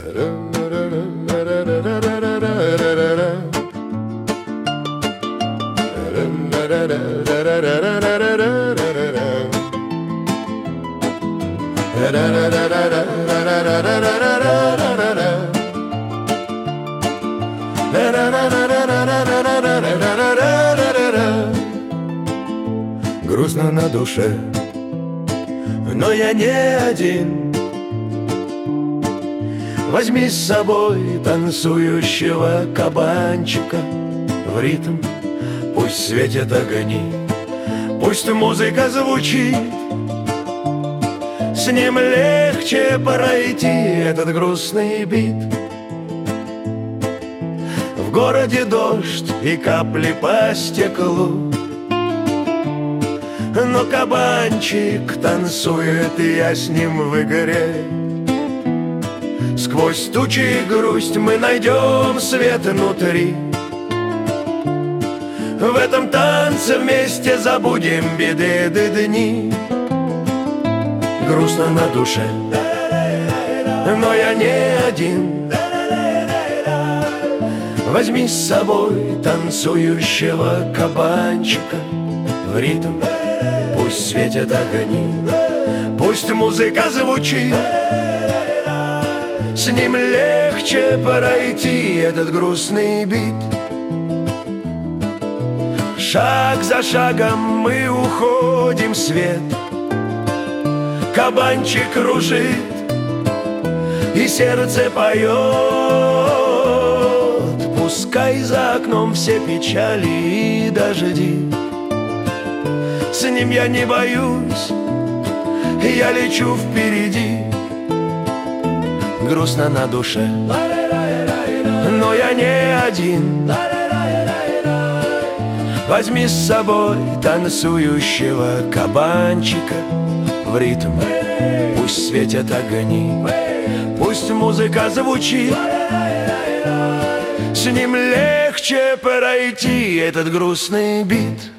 Грустно на душе, но я не один. Возьми с собой танцующего кабанчика в ритм, пусть светят огни, пусть музыка звучит. С ним легче пройти этот грустный бит. В городе дождь и капли по стеклу, но кабанчик танцует, и я с ним в игре. Сквозь тучи и грусть мы найдем свет внутри. В этом танце вместе забудем беды до дни. Грустно на душе, но я не один. Возьми с собой танцующего кабанчика в ритм, пусть светят огни, пусть музыка звучит. С ним легче пройти этот грустный бит. Шаг за шагом мы уходим в свет. Кабанчик кружит, и сердце поет. Пускай за окном все печали и дожди. С ним я не боюсь, я лечу впереди. Грустно на душе, но я не один. Возьми с собой танцующего кабанчика в ритм, пусть светят огни, пусть музыка звучит. С ним легче пройти этот грустный бит.